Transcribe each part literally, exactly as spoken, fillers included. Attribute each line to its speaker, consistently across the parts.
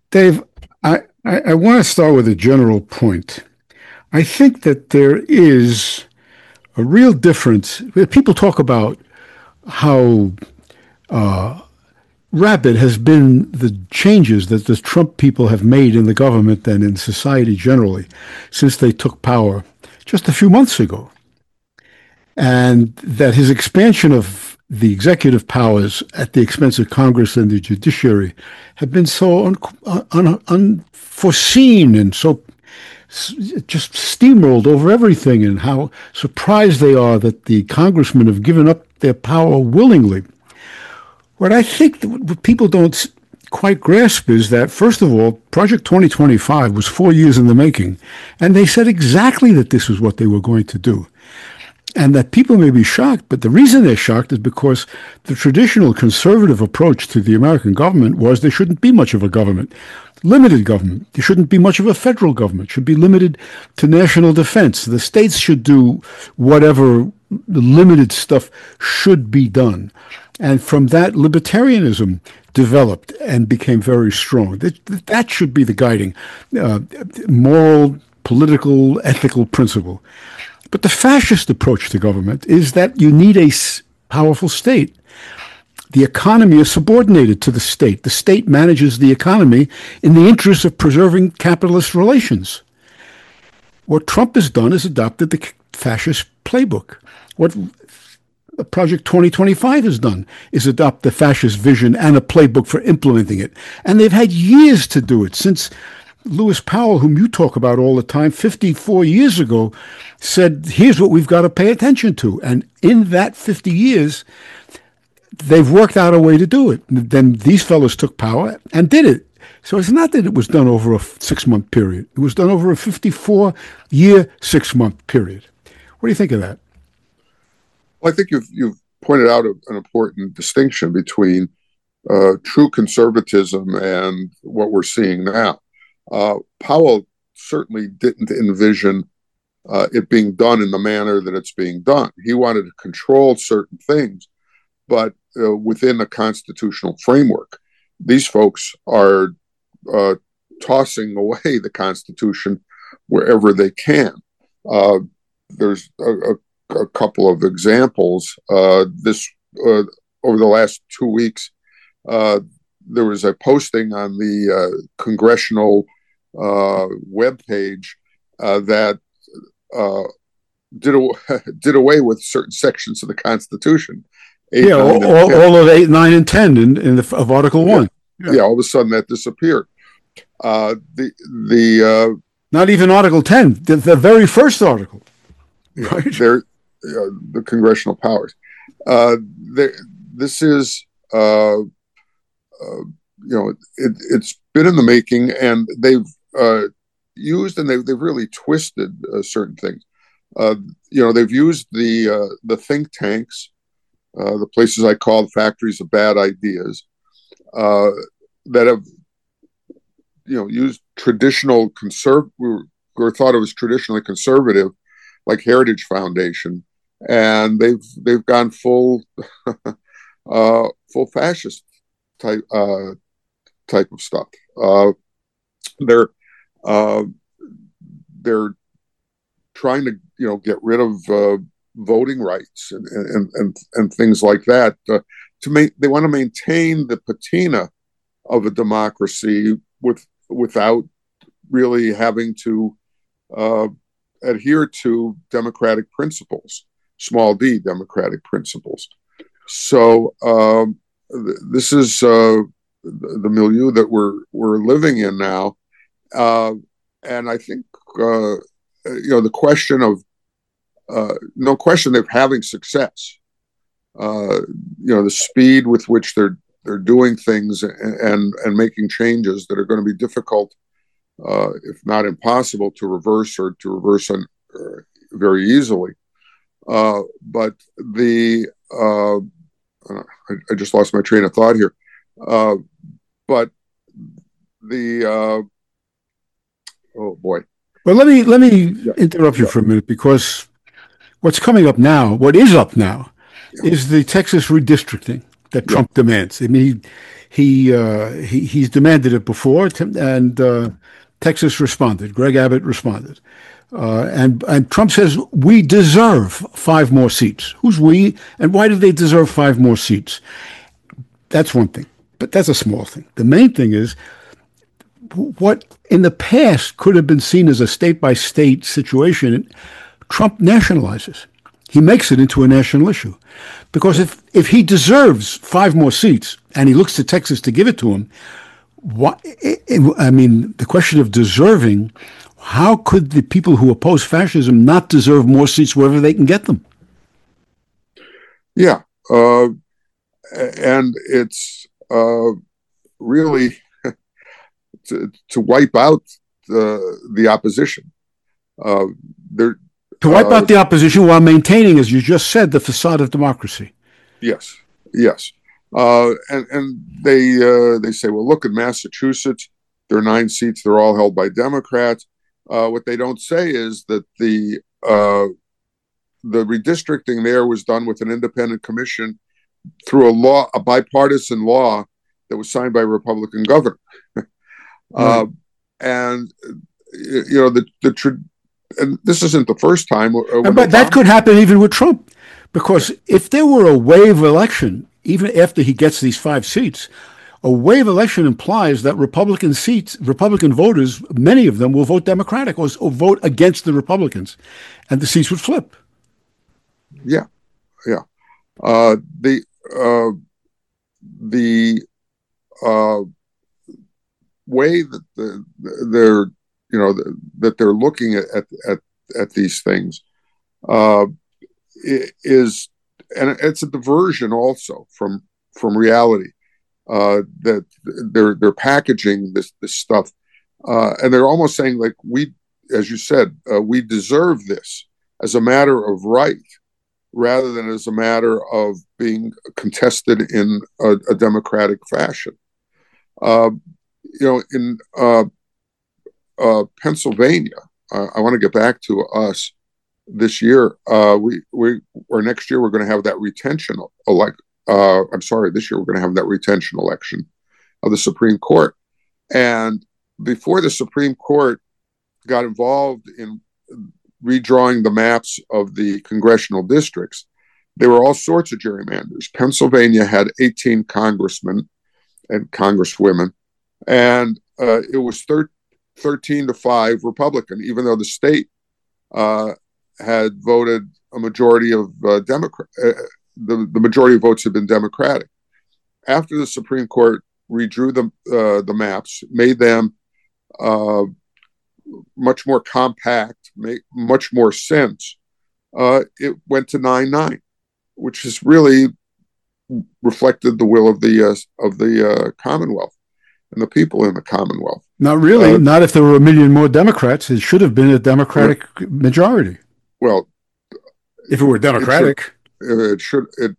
Speaker 1: Dave, I, I, I want to start with a general point. I think that there is a real difference. People talk about how rapid has been the changes that the Trump people have made in the government and in society generally since they took power just a few months ago. And that his expansion of the executive powers at the expense of Congress and the judiciary have been so un, un, unforeseen and so just steamrolled over everything, and how surprised they are that the congressmen have given up their power willingly. What I think that what people don't quite grasp is that, first of all, Project twenty twenty-five was four years in the making, and they said exactly that this was what they were going to do. And that people may be shocked, but the reason they're shocked is because the traditional conservative approach to the American government was there shouldn't be much of a government, limited government. There shouldn't be much of a federal government. It should be limited to national defense. The states should do whatever limited stuff should be done. And from that, libertarianism developed and became very strong. That, that should be the guiding uh, moral, political, ethical principle. But the fascist approach to government is that you need a powerful state. The economy is subordinated to the state. The state manages the economy in the interest of preserving capitalist relations. What Trump has done is adopted the fascist playbook. What Project twenty twenty-five has done is adopt the fascist vision and a playbook for implementing it. And they've had years to do it. Since Lewis Powell, whom you talk about all the time, fifty-four years ago, said, here's what we've got to pay attention to. And in that fifty years, they've worked out a way to do it. Then these fellows took power and did it. So it's not that it was done over a six-month period. It was done over a fifty-four-year, six-month period. What do you think of that?
Speaker 2: Well, I think you've, you've pointed out a, an important distinction between uh, true conservatism and what we're seeing now. Uh, Powell certainly didn't envision uh, it being done in the manner that it's being done. He wanted to control certain things, but uh, within a constitutional framework. These folks are uh, tossing away the Constitution wherever they can. Uh, there's a, a, a couple of examples. Uh, this uh, over the last two weeks, uh, there was a posting on the uh, congressional uh, webpage uh, that uh, did aw- did away with certain sections of the Constitution.
Speaker 1: Eight, yeah, all, all, all of eight, nine, and ten in, in the of Article
Speaker 2: yeah.
Speaker 1: One.
Speaker 2: Yeah. yeah, all of a sudden that disappeared. Uh, the the uh,
Speaker 1: not even Article ten, the, the very first article.
Speaker 2: Right, there, uh, the congressional powers. Uh, there, this is. Uh, uh, you know, it, it's been in the making, and they've uh, used and they've, they've really twisted uh, certain things. Uh, you know, they've used the uh, the think tanks, uh, the places I call factories of bad ideas, uh, that have, you know, used traditional conserv- we were thought it was traditionally conservative, like Heritage Foundation, and they've they've gone full uh, full fascist type uh, type of stuff. Uh, they're uh, they're trying to, you know, get rid of uh, voting rights and and and, and things like that. Uh, to make they want to maintain the patina of a democracy with without really having to uh, adhere to democratic principles, small d democratic principles. So um, th- this is uh, the, the milieu that we're we're living in now, uh, and I think uh, you know the question of uh, no question they're having success. Uh, you know the speed with which they're they're doing things and and, and making changes that are going to be difficult, uh, if not impossible, to reverse or to reverse on, uh, very easily. Uh, but the uh, I, I just lost my train of thought here. Uh, but the uh, oh boy.
Speaker 1: Well, let me let me
Speaker 2: yeah.
Speaker 1: interrupt you
Speaker 2: yeah.
Speaker 1: for a minute, because what's coming up now, what is up now,
Speaker 2: yeah.
Speaker 1: is the Texas redistricting. that
Speaker 2: Yeah.
Speaker 1: Trump demands. I mean, he he, uh, he he's demanded it before, and uh, Texas responded. Greg Abbott responded, uh, and and Trump says we deserve five more seats. Who's we, and why do they deserve five more seats? That's one thing, but that's a small thing. The main thing is what in the past could have been seen as a state by state situation. Trump nationalizes. He makes it into a national issue. Because if, if he deserves five more seats and he looks to Texas to give it to him, what, I mean, the question of deserving, how could the people who oppose fascism not deserve more seats wherever they can get them?
Speaker 2: Yeah. Uh, and it's uh, really to, to wipe out the, the opposition. Uh, there.
Speaker 1: To wipe
Speaker 2: uh,
Speaker 1: out the opposition while maintaining, as you just said, the facade of democracy.
Speaker 2: Yes, yes, uh, and and they uh, they say, well, look at Massachusetts. There are nine seats; they're all held by Democrats. Uh, what they don't say is that the uh, the redistricting there was done with an independent commission through a law, a bipartisan law that was signed by a Republican governor. uh, right. And you know the the. Tra- And this isn't the first time. Uh,
Speaker 1: but that could happen even with Trump, because if there were a wave election, even after he gets these five seats, a wave election implies that Republican seats, Republican voters, many of them will vote Democratic or, or vote against the Republicans, and the seats would flip.
Speaker 2: Yeah, yeah. Uh, the uh, the uh, way that the, they're you know that they're looking at at at these things uh, is, and it's a diversion also from from reality. Uh, that they're they're packaging this this stuff, uh, and they're almost saying like we, as you said, uh, we deserve this as a matter of right, rather than as a matter of being contested in a, a democratic fashion. Uh, you know, in uh, uh, Pennsylvania, uh, I want to get back to us this year. Uh, we we or next year we're going to have that retention elect. Uh, I'm sorry, this year we're going to have that retention election of the Supreme Court. And before the Supreme Court got involved in redrawing the maps of the congressional districts, there were all sorts of gerrymanders. Pennsylvania had eighteen congressmen and congresswomen, and uh, it was thir- thirteen to five Republican, even though the state uh, had voted a majority of uh, Democrat. Uh, the, the majority of votes had been Democratic. After the Supreme Court redrew the uh, the maps, made them uh, much more compact, make much more sense, uh, it went to nine nine, which has really reflected the will of the uh, of the uh, Commonwealth and the people in the Commonwealth.
Speaker 1: Not really. Uh, not if there were a million more Democrats. It should have been a Democratic uh, majority.
Speaker 2: Well,
Speaker 1: if it were Democratic,
Speaker 2: it should. It, should, it,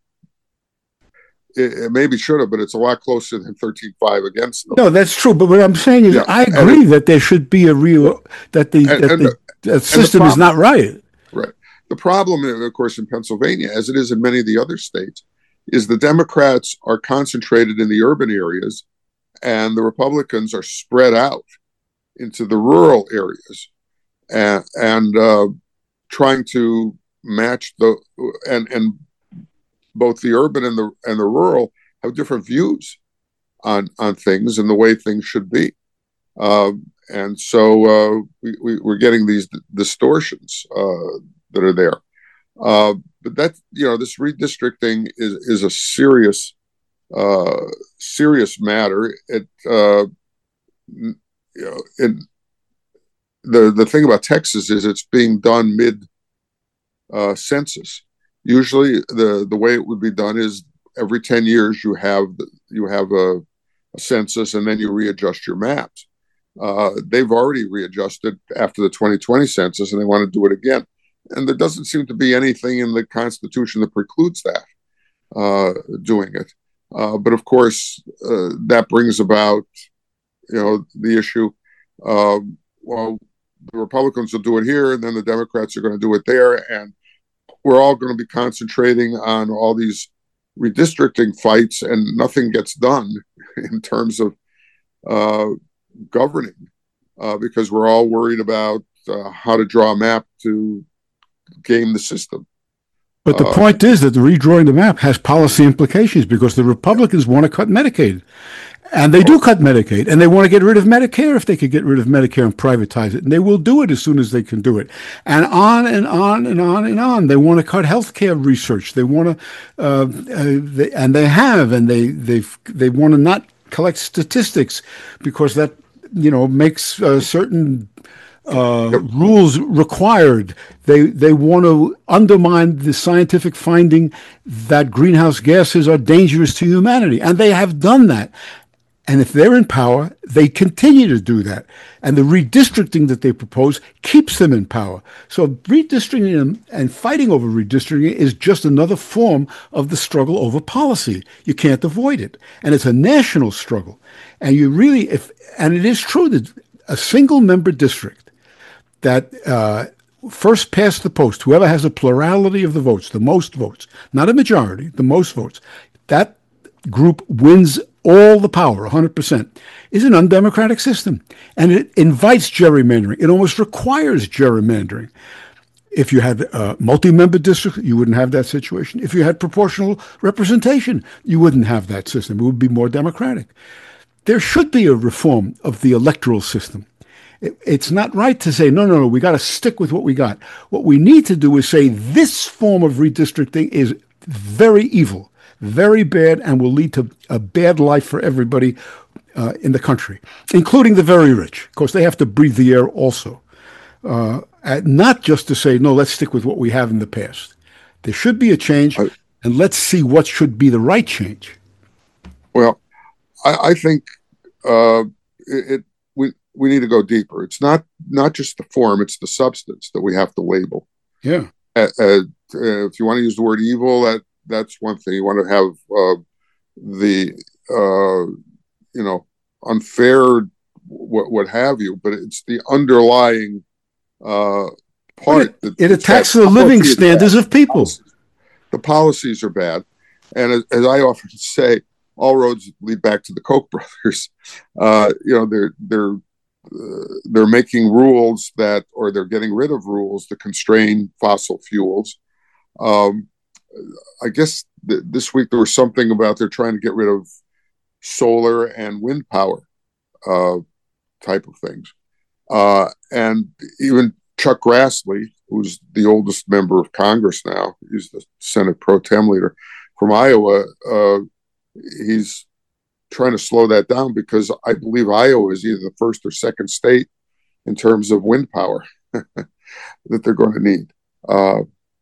Speaker 2: it, it maybe should have, but it's a lot closer than thirteen five against them.
Speaker 1: No, that's true. But what I'm saying is, yeah. I agree it, that there should be a real that the and, that and the, the system the problem, is not right.
Speaker 2: Right. The problem, of course, in Pennsylvania, as it is in many of the other states, is the Democrats are concentrated in the urban areas, and the Republicans are spread out into the rural areas, and, and uh, trying to match the and and both the urban and the and the rural have different views on on things and the way things should be, um, and so uh, we, we we're getting these distortions uh, that are there. Uh, but that you know this redistricting is is a serious uh, serious matter. It uh, you know it, the the thing about Texas is it's being done mid uh, census. Usually, the, the way it would be done is every ten years you have you have a, a census and then you readjust your maps. Uh, they've already readjusted after the twenty twenty census and they want to do it again. And there doesn't seem to be anything in the Constitution that precludes that, uh, doing it. Uh, but of course, uh, that brings about, you know, the issue. Uh, well, the Republicans will do it here, and then the Democrats are going to do it there, and we're all going to be concentrating on all these redistricting fights and nothing gets done in terms of uh, governing uh, because we're all worried about uh, how to draw a map to game the system.
Speaker 1: But the
Speaker 2: Uh,
Speaker 1: point is that the redrawing the map has policy implications because the Republicans want to cut Medicaid. And they do cut Medicaid, and they want to get rid of Medicare if they could get rid of Medicare and privatize it. And they will do it as soon as they can do it. And on and on and on and on. They want to cut healthcare research. They want to, uh, uh, they, and they have, and they they they want to not collect statistics because that, you know, makes uh, certain uh, rules required. They they want to undermine the scientific finding that greenhouse gases are dangerous to humanity, and they have done that. And if they're in power, they continue to do that. And the redistricting that they propose keeps them in power. So redistricting and fighting over redistricting is just another form of the struggle over policy. You can't avoid it. And it's a national struggle. And you really, if and it is true that a single member district that uh, first past the post, whoever has a plurality of the votes, the most votes, not a majority, the most votes, that group wins all the power, one hundred percent, is an undemocratic system. And it invites gerrymandering. It almost requires gerrymandering. If you had a multi-member district, you wouldn't have that situation. If you had proportional representation, you wouldn't have that system. It would be more democratic. There should be a reform of the electoral system. It, it's not right to say, no, no, no, we got to stick with what we got. What we need to do is say this form of redistricting is very evil, very bad, and will lead to a bad life for everybody uh, in the country, including the very rich. Of course, they have to breathe the air also. Uh, not just to say, no, let's stick with what we have in the past. There should be a change,
Speaker 2: I,
Speaker 1: and let's see what should be the right change.
Speaker 2: Well, I, I think uh, it, it we we need to go deeper. It's not not just the form; it's the substance that we have to label.
Speaker 1: Yeah.
Speaker 2: Uh, uh, if you want to use the word evil, that that's one thing. You want to have uh, the uh, you know unfair, what what have you, but it's the underlying uh, part.
Speaker 1: It,
Speaker 2: that,
Speaker 1: it attacks the living standards of people.
Speaker 2: The policies are bad, and as, as I often say, all roads lead back to the Koch brothers. Uh, you know, they're they're uh, they're making rules that, or they're getting rid of rules that constrain fossil fuels. Um, I guess th- this week there was something about they're trying to get rid of solar and wind power uh, type of things. Uh, and even Chuck Grassley, who's the oldest member of Congress now, he's the Senate pro tem leader from Iowa, uh, he's trying to slow that down because I believe Iowa is either the first or second state in terms of wind power that they're going to need uh,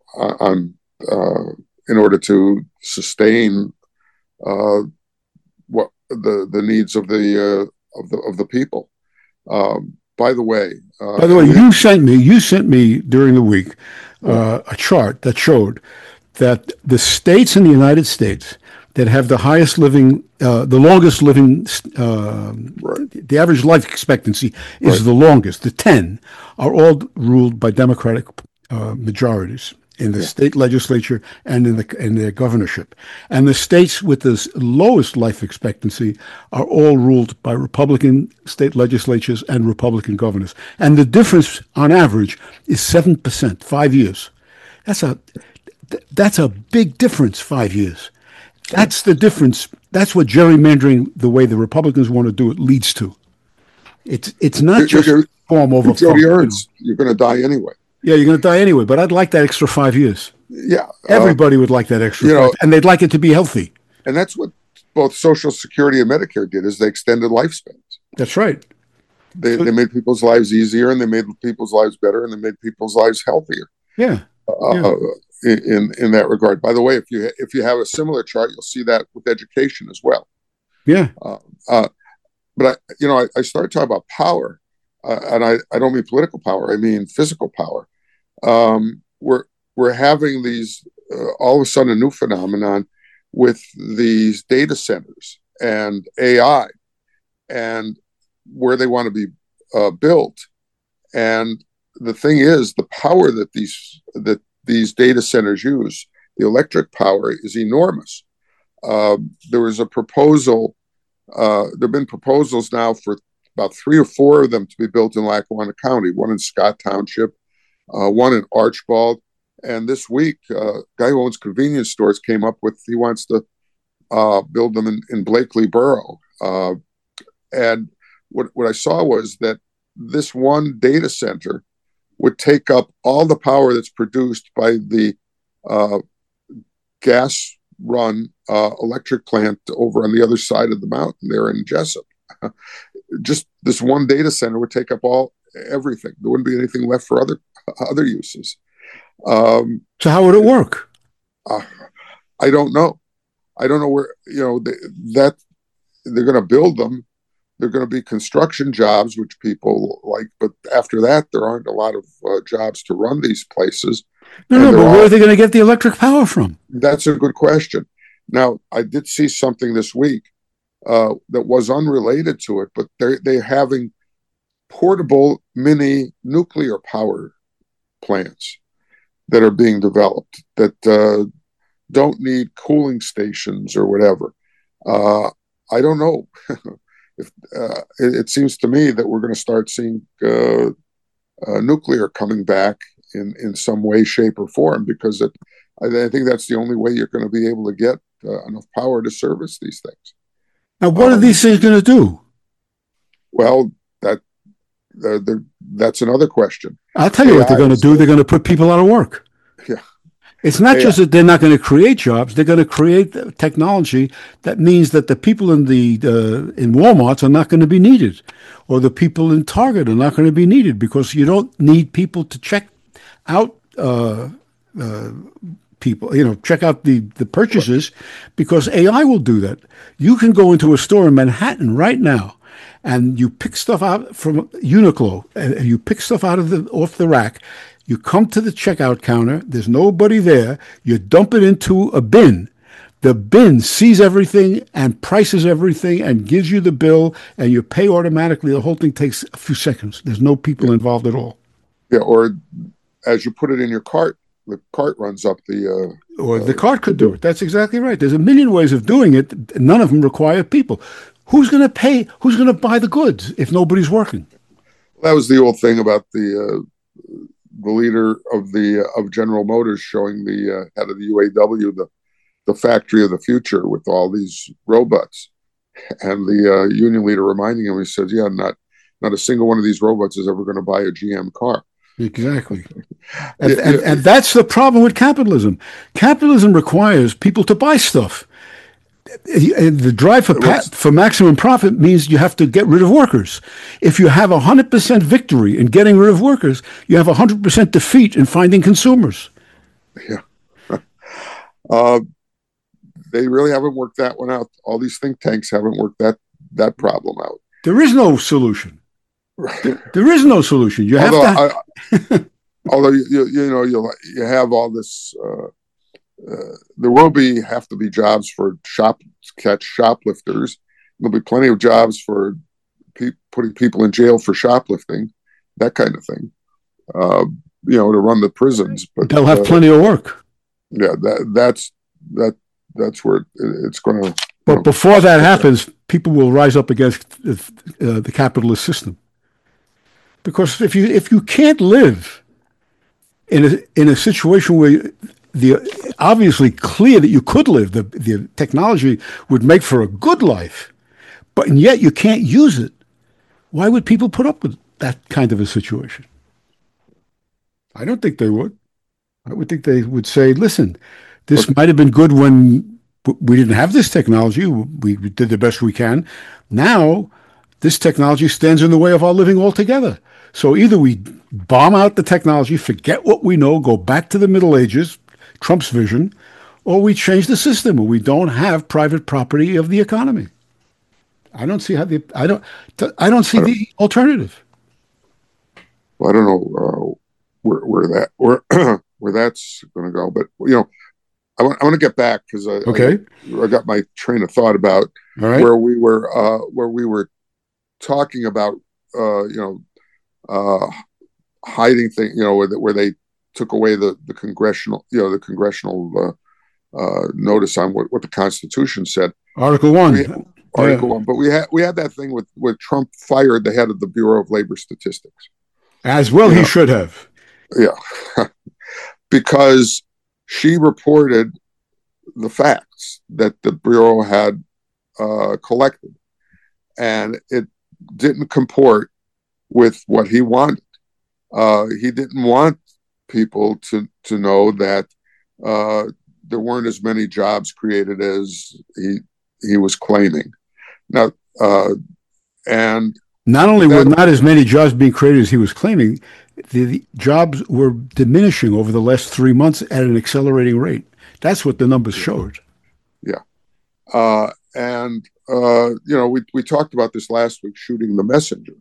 Speaker 2: on uh, in order to sustain uh, what the the needs of the uh, of the of the people. Um, by the way, uh,
Speaker 1: by the way, you sent me you sent me during the week uh, a chart that showed that the states in the United States that have the highest living, uh, the longest living, uh, right. the average life expectancy is right. the longest. The ten are all ruled by Democratic uh, majorities in the yeah. state legislature and in the in their governorship. And the states with the lowest life expectancy are all ruled by Republican state legislatures and Republican governors. And the difference on average is seven percent, five years. That's a that's a big difference, five years. That's the difference. That's what gerrymandering, the way the Republicans want to do it, leads to. It's it's not
Speaker 2: you're,
Speaker 1: just
Speaker 2: you're,
Speaker 1: form over
Speaker 2: form.
Speaker 1: You
Speaker 2: know. You're going to die anyway.
Speaker 1: Yeah, you're going to die anyway, but I'd like that extra five years.
Speaker 2: Yeah.
Speaker 1: Everybody uh, would like that extra
Speaker 2: you
Speaker 1: five,
Speaker 2: know,
Speaker 1: and they'd like it to be healthy.
Speaker 2: And that's what both Social Security and Medicare did, is they extended lifespans.
Speaker 1: That's right.
Speaker 2: They, so, they made people's lives easier, and they made people's lives better, and they made people's lives healthier.
Speaker 1: Yeah.
Speaker 2: Uh,
Speaker 1: yeah.
Speaker 2: In in that regard. By the way, if you if you have a similar chart, you'll see that with education as well.
Speaker 1: Yeah.
Speaker 2: Uh, uh, but I, you know, I, I started talking about power, uh, and I, I don't mean political power. I mean physical power. Um, we're we're having these uh, all of a sudden a new phenomenon with these data centers and A I, and where they want to be uh, built. And the thing is, the power that these that these data centers use, the electric power, is enormous. Uh, there was a proposal. Uh, there have been proposals now for about three or four of them to be built in Lackawanna County. One in Scott Township, uh, one in Archbald, and this week, uh, a guy who owns convenience stores came up with he wants to uh, build them in, in Blakely Borough. Uh, and what what I saw was that this one data center would take up all the power that's produced by the uh, gas run uh, electric plant over on the other side of the mountain there in Jessup. Just this one data center would take up all everything. There wouldn't be anything left for other other uses. Um,
Speaker 1: so how would it work?
Speaker 2: Uh, I don't know. I don't know where, you know, they, that they're going to build them. They're going to be construction jobs, which people like. But after that, there aren't a lot of uh, jobs to run these places.
Speaker 1: No, no, but all, where are they going to get the electric power from?
Speaker 2: That's a good question. Now, I did see something this week uh, that was unrelated to it, but they're, they're having portable mini nuclear power plants that are being developed that uh, don't need cooling stations or whatever. Uh, I don't know. if uh, it, it seems to me that we're going to start seeing uh, uh, nuclear coming back in, in some way, shape, or form, because it, I, I think that's the only way you're going to be able to get uh, enough power to service these things.
Speaker 1: Now, what um, are these things going to do?
Speaker 2: Well, that they're, they're, that's another question.
Speaker 1: I'll tell you A I what they're going to do. They're going to put people out of work.
Speaker 2: Yeah.
Speaker 1: It's not
Speaker 2: A I
Speaker 1: just that they're not going to create jobs. They're going to create technology that means that the people in the uh, in Walmarts are not going to be needed, or the people in Target are not going to be needed, because you don't need people to check out uh, uh, people, you know, check out the, the purchases, because A I will do that. You can go into a store in Manhattan right now, and you pick stuff out from Uniqlo, and you pick stuff out of the off the rack. You come to the checkout counter. There's nobody there. You dump it into a bin. The bin sees everything and prices everything and gives you the bill, and you pay automatically. The whole thing takes a few seconds. There's no people involved at all.
Speaker 2: Yeah, or as you put it in your cart, the cart runs up the...
Speaker 1: Uh, or the uh, cart could do it. That's exactly right. There's a million ways of doing it. None of them require people. Who's going to pay? Who's going to buy the goods if nobody's working?
Speaker 2: That was the old thing about the uh, the leader of the uh, of General Motors showing the uh, head of the U A W the the factory of the future with all these robots, and the uh, union leader reminding him, he says, "Yeah, not not a single one of these robots is ever going to buy a G M car."
Speaker 1: Exactly. And, and, and that's the problem with capitalism. Capitalism requires people to buy stuff. The drive for, pa- for maximum profit means you have to get rid of workers. If you have one hundred percent victory in getting rid of workers, you have one hundred percent defeat in finding consumers.
Speaker 2: Yeah. Uh, they really haven't worked that one out. All these think tanks haven't worked that, that problem out.
Speaker 1: There is no solution. There, there is no solution. You have
Speaker 2: although,
Speaker 1: to.
Speaker 2: I, although you, you you know you you have all this. Uh, uh, there will be have to be jobs for shop catch shoplifters. There'll be plenty of jobs for pe- putting people in jail for shoplifting, that kind of thing. Uh, you know, to run the prisons. But
Speaker 1: they'll have
Speaker 2: uh,
Speaker 1: plenty of work.
Speaker 2: Yeah, that that's that that's where it's going to.
Speaker 1: But
Speaker 2: know,
Speaker 1: before that happens, people will rise up against uh, the capitalist system. Because if you if you can't live in a in a situation where the obviously clear that you could live, the the technology would make for a good life, but and yet you can't use it, why would people put up with that kind of a situation? I don't think they would. I would think they would say, "Listen, this okay. might have been good when we didn't have this technology. We did the best we can. Now, this technology stands in the way of our living altogether. So either we bomb out the technology, forget what we know, go back to the Middle Ages, Trump's vision, or we change the system where we don't have private property of the economy." I don't see how the I don't I don't see I don't, the alternative.
Speaker 2: Well, I don't know uh, where where that where where that's going to go, but you know, I want I want to get back because I
Speaker 1: okay
Speaker 2: I, I got my train of thought about
Speaker 1: right.
Speaker 2: where we were uh, where we were talking about uh, you know. Uh, hiding thing, you know, where, where they took away the, the congressional, you know, the congressional uh, uh, notice on what, what the Constitution said.
Speaker 1: Article one.
Speaker 2: We, Article
Speaker 1: yeah.
Speaker 2: one. But we had we had that thing with, with Trump fired the head of the Bureau of Labor Statistics.
Speaker 1: As well, you he know, should have.
Speaker 2: Yeah. Because she reported the facts that the Bureau had uh, collected, and it didn't comport with what he wanted. Uh, he didn't want people to, to know that uh, there weren't as many jobs created as he he was claiming. Now, uh, and
Speaker 1: not only were not as many jobs being created as he was claiming, the, the jobs were diminishing over the last three months at an accelerating rate. That's what the numbers showed.
Speaker 2: Yeah. Uh, and, uh, you know, we, we talked about this last week, shooting the messenger.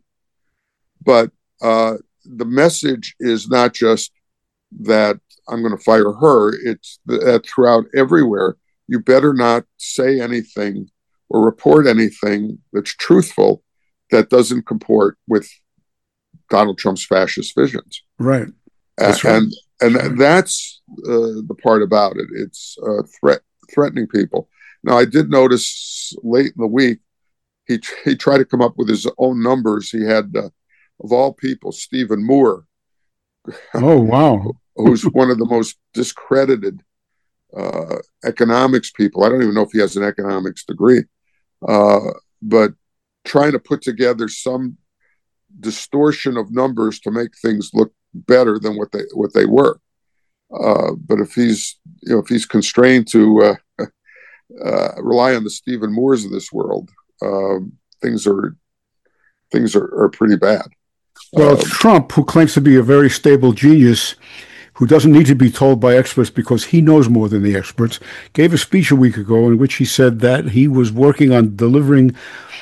Speaker 2: But uh, the message is not just that I'm going to fire her. It's that throughout everywhere, you better not say anything or report anything that's truthful that doesn't comport with Donald Trump's fascist visions.
Speaker 1: Right.
Speaker 2: That's right. And and right. that's uh, the part about it. It's uh, threat threatening people. Now, I did notice late in the week, he he tried to come up with his own numbers. He had, uh, of all people, Stephen Moore.
Speaker 1: Oh, wow.
Speaker 2: Who's one of the most discredited uh, economics people. I don't even know if he has an economics degree. Uh, but trying to put together some distortion of numbers to make things look better than what they what they were. Uh, but if he's you know if he's constrained to uh, uh, rely on the Stephen Moores of this world, uh, things are things are, are pretty bad.
Speaker 1: Well, um, Trump, who claims to be a very stable genius, who doesn't need to be told by experts because he knows more than the experts, gave a speech a week ago in which he said that he was working on delivering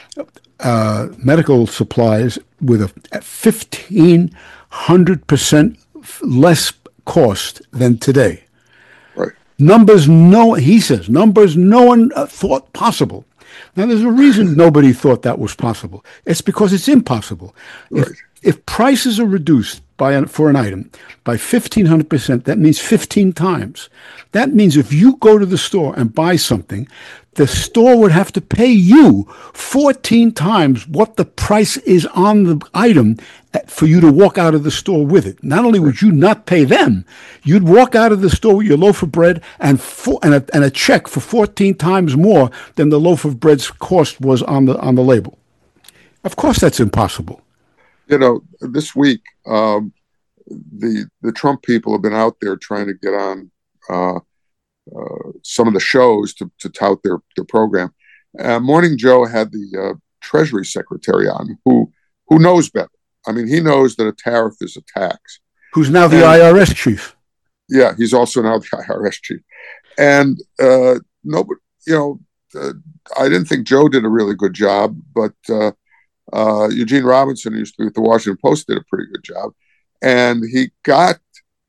Speaker 1: uh, medical supplies with a fifteen hundred percent less cost than today.
Speaker 2: Right.
Speaker 1: Numbers no, he says, numbers no one uh, thought possible. Now, there's a reason nobody thought that was possible. It's because it's impossible.
Speaker 2: Right.
Speaker 1: If, if prices are reduced by an, for an item by fifteen hundred percent, that means fifteen times. That means if you go to the store and buy something, the store would have to pay you fourteen times what the price is on the item for you to walk out of the store with it. Not only would you not pay them, you'd walk out of the store with your loaf of bread and for, and, a, and a check for fourteen times more than the loaf of bread's cost was on the on the label. Of course, that's impossible.
Speaker 2: You know, this week, um, the the Trump people have been out there trying to get on uh, uh, some of the shows to, to tout their, their program. Uh, Morning Joe had the uh, Treasury Secretary on, who who knows better. I mean, he knows that a tariff is a tax.
Speaker 1: Who's now the and, I R S chief.
Speaker 2: Yeah, he's also now the I R S chief. And uh, nobody, you know, uh, I didn't think Joe did a really good job, but uh, uh, Eugene Robinson, who used to be with the Washington Post, did a pretty good job. And he got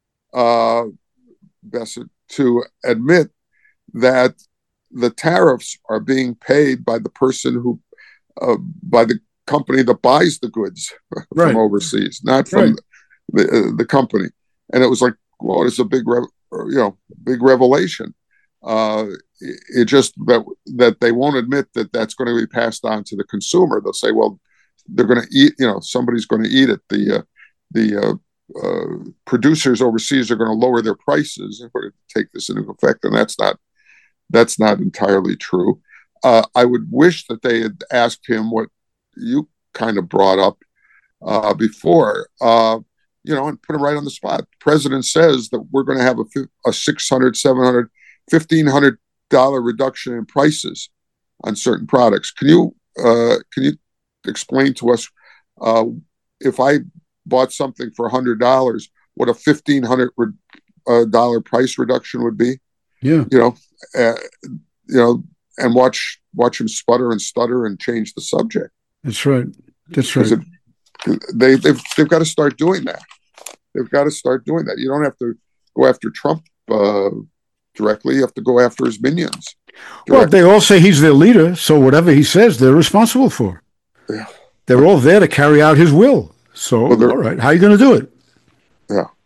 Speaker 2: uh, Bessent to admit that the tariffs are being paid by the person who, uh, by the company that buys the goods from
Speaker 1: right.
Speaker 2: overseas, not from right. the uh, the company. And it was like, well, it's a big, re- you know, big revelation. Uh, it, it just that that they won't admit that that's going to be passed on to the consumer. They'll say, well, they're going to eat. You know, somebody's going to eat it. The uh, the uh, uh, producers overseas are going to lower their prices in order to take this into effect, and that's not that's not entirely true. Uh, I would wish that they had asked him what you kind of brought up uh, before, uh, you know, and put it right on the spot. The president says that we're going to have a, a six hundred, seven hundred, fifteen hundred dollars reduction in prices on certain products. Can you uh, can you explain to us uh, if I bought something for one hundred dollars, what a fifteen hundred dollars price reduction would be?
Speaker 1: Yeah.
Speaker 2: You know, uh, you know, and watch watch him sputter and stutter and change the subject.
Speaker 1: That's right. That's right.
Speaker 2: It, they, they've, they've got to start doing that. They've got to start doing that. You don't have to go after Trump uh, directly. You have to go after his minions directly.
Speaker 1: Well, they all say he's their leader, so whatever he says, they're responsible for.
Speaker 2: Yeah.
Speaker 1: They're all there to carry out his will. So, well, all right, how are you going to do it?
Speaker 2: Yeah.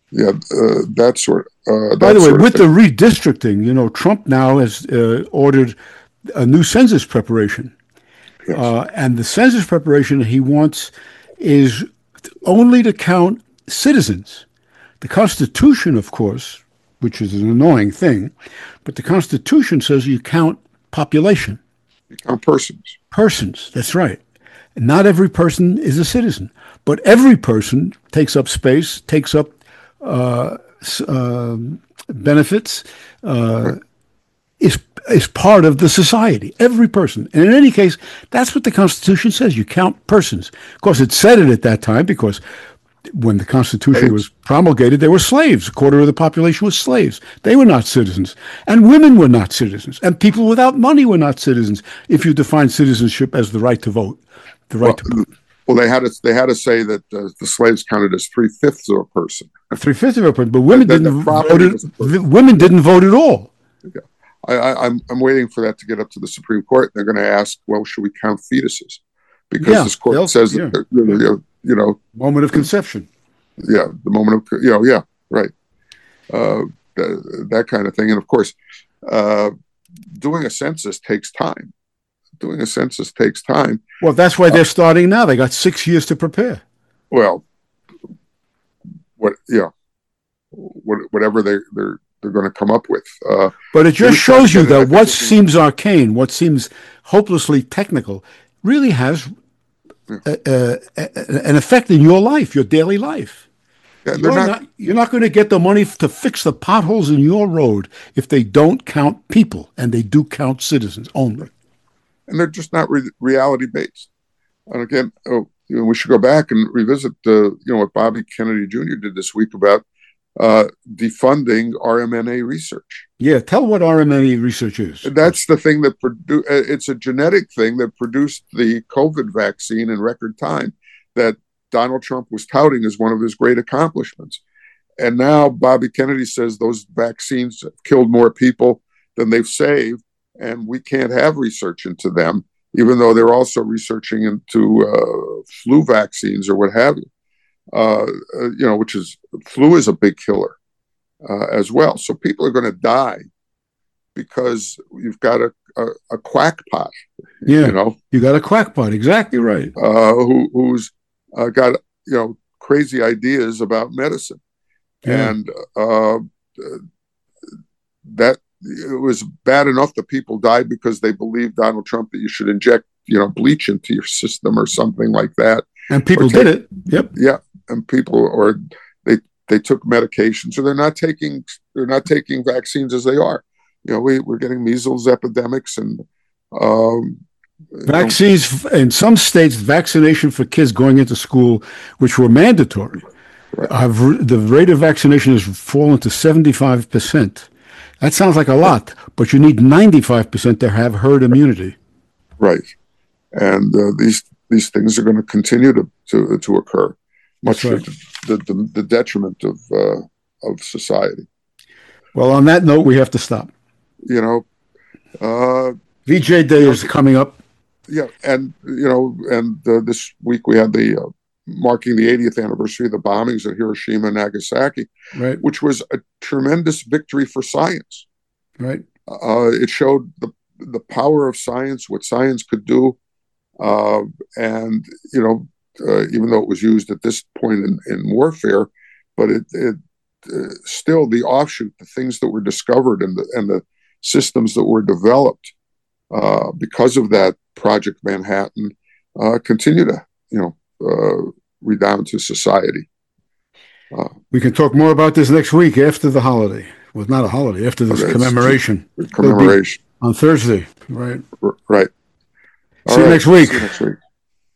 Speaker 2: yeah, uh, that sort. Uh,
Speaker 1: By
Speaker 2: that
Speaker 1: the way,
Speaker 2: sort of
Speaker 1: with
Speaker 2: thing.
Speaker 1: the redistricting, you know, Trump now has uh, ordered a new census preparation.
Speaker 2: Yes,
Speaker 1: Uh, and the census preparation he wants is only to count citizens. The Constitution, of course, which is an annoying thing, but the Constitution says you count population,
Speaker 2: become persons.
Speaker 1: persons. That's right. And not every person is a citizen, but every person takes up space, takes up uh, uh, benefits, uh,
Speaker 2: Right.
Speaker 1: is is part of the society. Every person, and in any case, that's what the Constitution says. You count persons. Of course, it said it at that time because when the Constitution was
Speaker 2: Slaves.
Speaker 1: promulgated, there were slaves. A quarter of the population was slaves. They were not citizens. And women were not citizens. And people without money were not citizens, if you define citizenship as the right to vote, the right
Speaker 2: Well,
Speaker 1: to vote.
Speaker 2: well, they had to they had to say that uh, the slaves counted as three fifths of a person.
Speaker 1: Three-fifths of a person, but women
Speaker 2: That, that
Speaker 1: didn't
Speaker 2: the property
Speaker 1: vote.
Speaker 2: was a person.
Speaker 1: Women didn't vote at all.
Speaker 2: Yeah. I, I, I'm I'm waiting for that to get up to the Supreme Court. They're going to ask, well, should we count fetuses? Because
Speaker 1: Yeah,
Speaker 2: this court
Speaker 1: they'll-
Speaker 2: says
Speaker 1: yeah,
Speaker 2: that they're- you
Speaker 1: yeah.
Speaker 2: know, you know,
Speaker 1: Moment of conception.
Speaker 2: yeah, the moment of you know, yeah, right, uh, that, that kind of thing. And of course, uh, doing a census takes time. Doing a census takes time.
Speaker 1: Well, that's why they're starting now. They got six years to prepare.
Speaker 2: Well, what yeah, what, whatever they they're they're going to come up with. Uh,
Speaker 1: But it just
Speaker 2: Every time
Speaker 1: shows you
Speaker 2: that I
Speaker 1: that
Speaker 2: think
Speaker 1: what
Speaker 2: it's-
Speaker 1: seems arcane, what seems hopelessly technical, really has a, a, a- an effect in your life, your daily life.
Speaker 2: yeah, they're
Speaker 1: You're
Speaker 2: not,
Speaker 1: not, you're not going to get the money to fix the potholes in your road if they don't count people, and they do count citizens only.
Speaker 2: and they're just not re- reality based. And again, oh, you know, we should go back and revisit the, you know, what Bobby Kennedy Junior did this week about uh, defunding R M N A research.
Speaker 1: Yeah, tell what R M N A research is.
Speaker 2: And that's the thing that produ- uh, it's a genetic thing that produced the COVID vaccine in record time that Donald Trump was touting as one of his great accomplishments. And now Bobby Kennedy says those vaccines have killed more people than they've saved, and we can't have research into them, even though they're also researching into uh, flu vaccines or what have you. Uh, uh, you know, which is flu is a big killer uh, as well. So people are going to die because you've got a, a, a quackpot,
Speaker 1: Yeah,
Speaker 2: you know,
Speaker 1: you got a quackpot. Exactly right.
Speaker 2: uh, who, who's uh, got, you know, crazy ideas about medicine.
Speaker 1: Yeah.
Speaker 2: And uh, that it was bad enough that people died because they believed Donald Trump that you should inject, you know, bleach into your system or something like that.
Speaker 1: And people
Speaker 2: Okay.
Speaker 1: did it. Yep.
Speaker 2: Yeah, and people or they they took medication, so they're not taking they're not taking vaccines as they are. You know, we we're getting measles epidemics and um, you know,
Speaker 1: Vaccines in some states, vaccination for kids going into school, which were mandatory,
Speaker 2: Right.
Speaker 1: have, the rate of vaccination has fallen to seventy-five percent. That sounds like a lot, but you need ninety-five percent to have herd immunity.
Speaker 2: right, and uh, these these things are going to continue to to, to occur, much
Speaker 1: That's right.
Speaker 2: to the, the the detriment of uh, of society.
Speaker 1: Well, on that note, we have to stop.
Speaker 2: You know, uh,
Speaker 1: V J Day is coming up.
Speaker 2: yeah, and you know, and uh, this week we had the uh, marking the eightieth anniversary of the bombings at Hiroshima and Nagasaki,
Speaker 1: Right,
Speaker 2: which was a tremendous victory for science.
Speaker 1: right.
Speaker 2: Uh, it showed the the power of science, what science could do, uh, and you know, uh, even though it was used at this point in, in warfare, but it, it uh, still the offshoot, the things that were discovered and the and the systems that were developed uh, because of that Project Manhattan uh, continue to you know uh, redound to society. Uh,
Speaker 1: We can talk more about this next week after the holiday. Well, not a holiday, after this
Speaker 2: Okay, it's
Speaker 1: commemoration
Speaker 2: commemoration,
Speaker 1: on Thursday. Right.
Speaker 2: right?
Speaker 1: See you next week.
Speaker 2: See you next week.